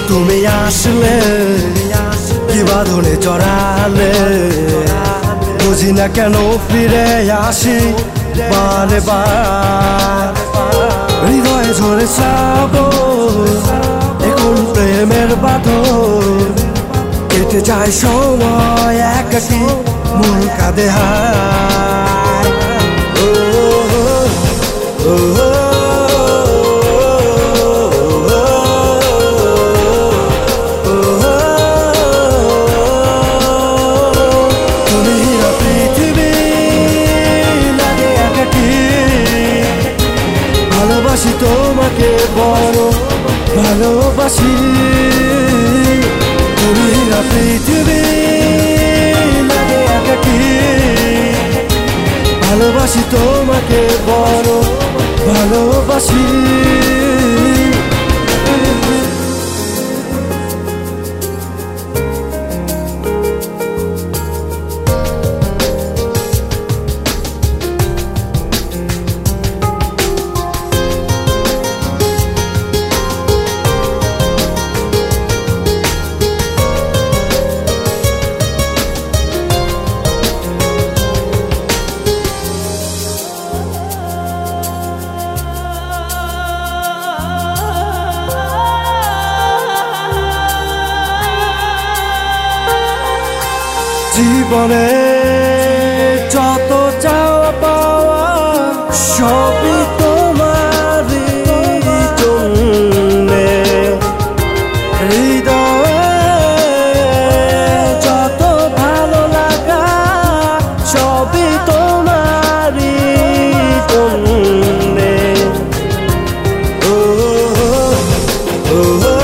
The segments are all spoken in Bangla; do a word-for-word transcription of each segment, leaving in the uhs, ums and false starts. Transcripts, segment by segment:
তুমি আসলে কি বাঁধনে জড়ালে, বুঝি না কেন ফিরে আসি বারে বার। হৃদয়ে ঝরে শ্রাবণ, এখন প্রেমের বাঁধন, কেটে যায় সময় একাকী মন কাঁদে হায়। ও ও ভালোবাসি তোমাকে বড় ভালোবাসি, তুমি হীরা পৃথিবী লাগে একাকী। ভালোবাসি তোমাকে বড় ভালোবাসি। জীবনে যত চাওয়া পাওয়া সবই তোমারই জন্যে, হৃদয়ে যত ভালো লাগা সবই তোমারই জন্যে। ও ও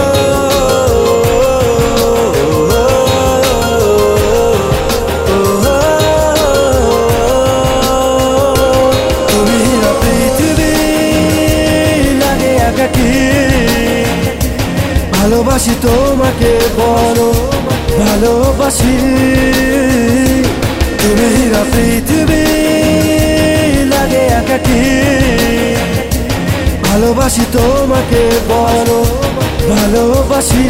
ভালোবাসি তোমাকে বড় ভালোবাসি, তুমি হীরা পৃথিবী লাগে একাকী। ভালোবাসি তোমাকে বড় ভালোবাসি।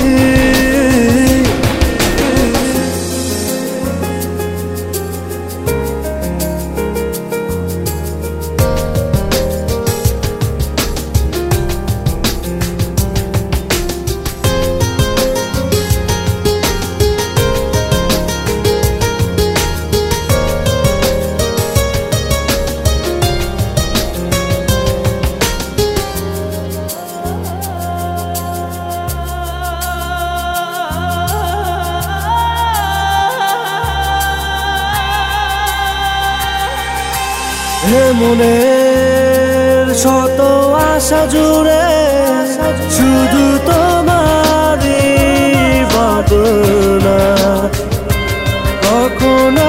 হে মনের শত আশা জুড়ে শুধু তোমারই ভাবনা, কখনো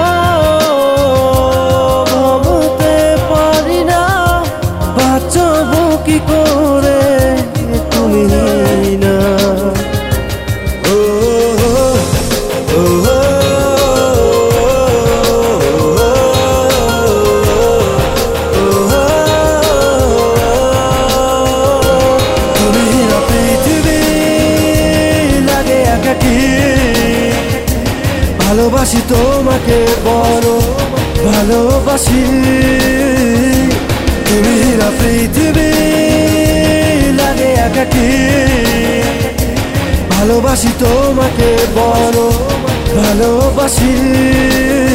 ভাবতে পারি না বাঁচব কি করে তুমি না। ও ও ভালোবাসি তোমাকে বড় ভালোবাসি, তুমি হীরা পৃথিবী লাগে একাকী। ভালোবাসি তোমাকে বড় ভালোবাসি।